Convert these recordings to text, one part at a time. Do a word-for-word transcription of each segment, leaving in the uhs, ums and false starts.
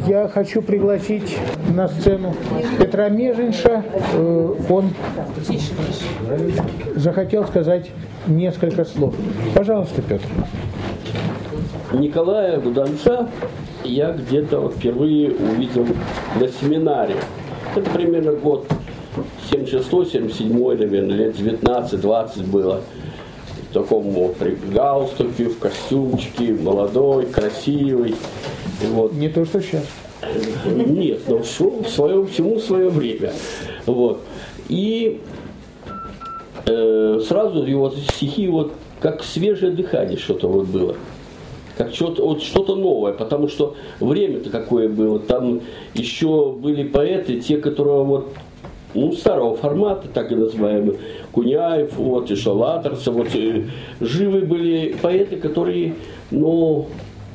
Я хочу пригласить на сцену Петра Межинша. Он захотел сказать несколько слов. Пожалуйста, Петр. Николая Гуданца я где-то вот впервые увидел на семинаре. Это примерно год семьдесят шестой — семьдесят седьмой, наверное, лет девятнадцать-двадцать было. В таком вот галстуке, в костюмчике, молодой, красивый. Вот. Не то, что сейчас. Нет, но шел в свое, всему свое время. Вот. И э, сразу его стихи вот как свежее дыхание что-то вот было. Как что-то, вот что-то новое, потому что время-то какое было. Там еще были поэты, те, которые вот, ну, старого формата, так и называемые, Куняев, вот, и Шалаторцев, вот, и живы были поэты, которые, ну,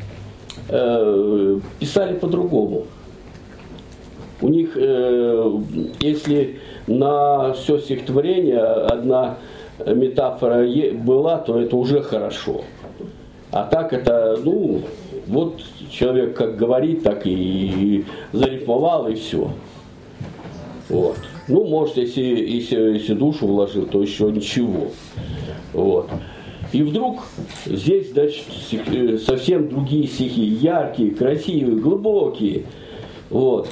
э, писали по-другому. У них, э, если на все стихотворение одна метафора была, то это уже хорошо. А так это, ну, вот человек как говорит, так и зарифмовал, и все. Вот. Ну, может, если, если, если душу вложил, то еще ничего. Вот. И вдруг здесь, значит, совсем другие стихи, яркие, красивые, глубокие. Вот.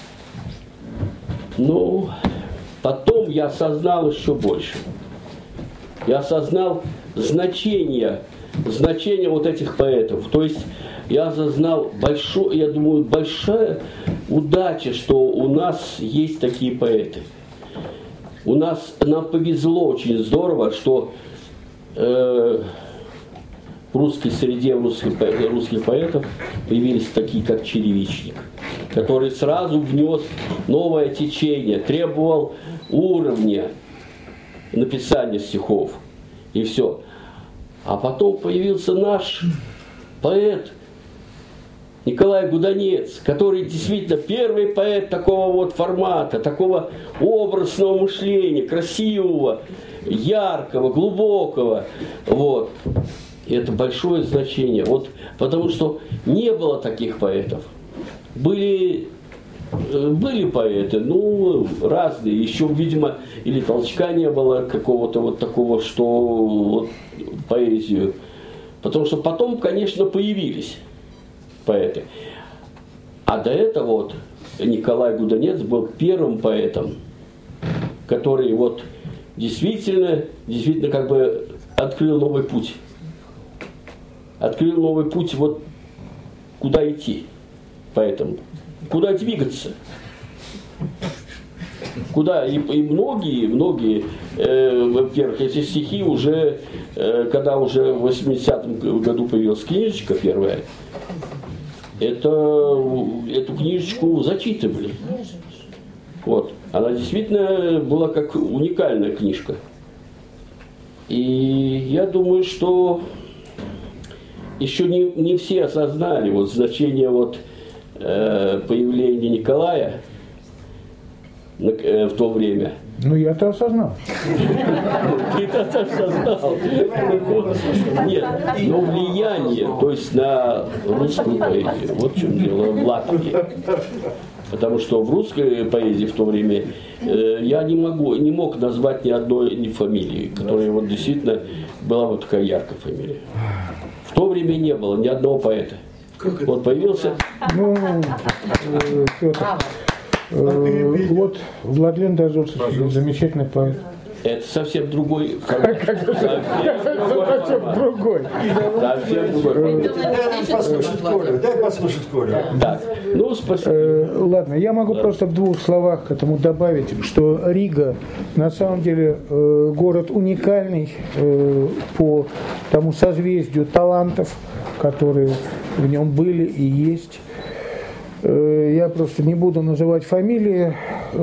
Ну, потом я осознал еще больше. Я осознал значение, значение вот этих поэтов. То есть я осознал большое, я думаю, большая удача, что у нас есть такие поэты. У нас, нам повезло очень здорово, что э, в русской среде русских, русских поэтов появились такие, как Черевичник, который сразу внес новое течение, требовал уровня написания стихов. И все. А потом появился наш поэт Николай Гуданец, который действительно первый поэт такого вот формата, такого образного мышления, красивого, яркого, глубокого. Вот. И это большое значение. Вот, потому что не было таких поэтов. Были, были поэты, ну, разные. Еще, видимо, или толчка не было какого-то вот такого, что вот, поэзию. Потому что потом, конечно, появились поэты. А до этого вот Николай Гуданец был первым поэтом, который вот действительно, действительно как бы открыл новый путь. Открыл новый путь, вот куда идти поэтому, куда двигаться. Куда и, и многие, многие, э, во-первых, эти стихи уже, э, когда уже в восьмидесятом году появилась книжечка первая, это, эту книжечку зачитывали. Вот. Она действительно была как уникальная книжка. И я думаю, что еще не, не все осознали вот значение вот, э, появления Николая в то время. Ну, я-то осознал. Ты-то осознал. Нет, но влияние, то есть на русскую поэзию, вот в чем дело в Латвии. Потому что в русской поэзии в то время э, я не могу, не мог назвать ни одной ни фамилии, которая вот действительно была вот такая яркая фамилия. В то время не было ни одного поэта. Вот появился. Ну, э, Петр. Вот Владлен Дозорцев, замечательный поэт. Это совсем другой. Совсем другой. Совсем другой. Дай послушать Колю. Дай послушать Колю. Так, ну спасибо. Ладно, я могу просто в двух словах к этому добавить, что Рига на самом деле город уникальный по тому созвездию талантов, которые в нем были и есть. Я просто не буду называть фамилии,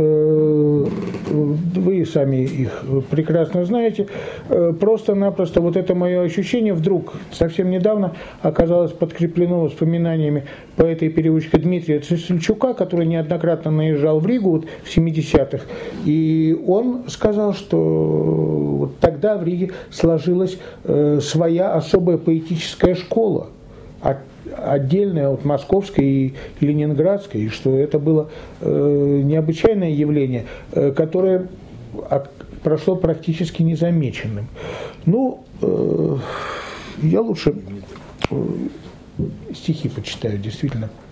вы сами их прекрасно знаете. Просто-напросто вот это мое ощущение вдруг, совсем недавно, оказалось подкреплено воспоминаниями поэта и переводчика Дмитрия Цесельчука, который неоднократно наезжал в Ригу вот, в семидесятых. И он сказал, что вот тогда в Риге сложилась своя особая поэтическая школа. отдельное от московской и ленинградской, и что это было э, необычайное явление, э, которое прошло практически незамеченным. Ну, э, я лучше э, стихи почитаю, действительно.